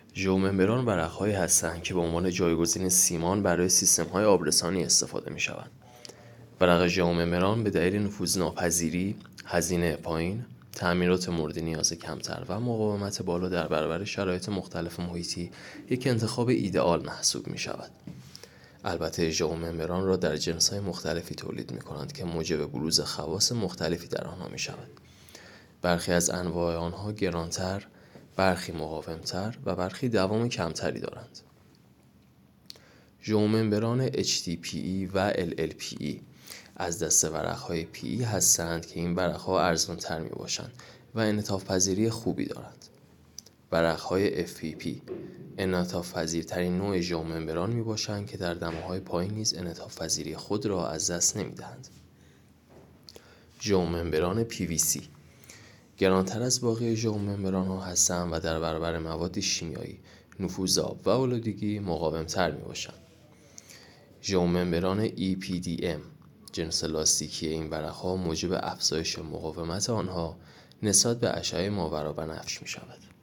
ژئوممبران ورق‌هایی هستند که به عنوان جایگزین سیمان برای سیستم‌های آبرسانی استفاده می‌شوند. ورق ژئوممبران به دلیل نفوذ ناپذیری، هزینه پایین، تعمیرات مورد نیاز کمتر و مقاومت بالا در برابر شرایط مختلف محیطی یک انتخاب ایدئال محسوب می‌شود. البته ژئوممبران را در جنس‌های مختلفی تولید می‌کنند که موجب بروز خواص مختلفی در آنها می‌شود. برخی از انواع آنها گرانتر، برخی مقاومتر و برخی دوام کمتری دارند. ژئوممبران HDPE و LLPE از دسته ورق‌های PE هستند که این ورق‌ها ارزان‌تر میباشند و انعطاف پذیری خوبی دارند. ورق‌های FPP انعطاف پذیرترین نوع ژئوممبران میباشند که در دماهای پایین نیز انعطاف پذیری خود را از دست نمیدهند. ژئوممبران PVC گرانتر از باقی ژئوممبران‌ها هستند و در برابر مواد شیمیایی، نفوذ آب و آلودگی مقاوم‌تر میباشند. ژئوممبران EPDM جنس لاستیکی این ورق‌ها موجب افزایش مقاومت آنها نسبت به اشعه ماورابنفش می‌شود.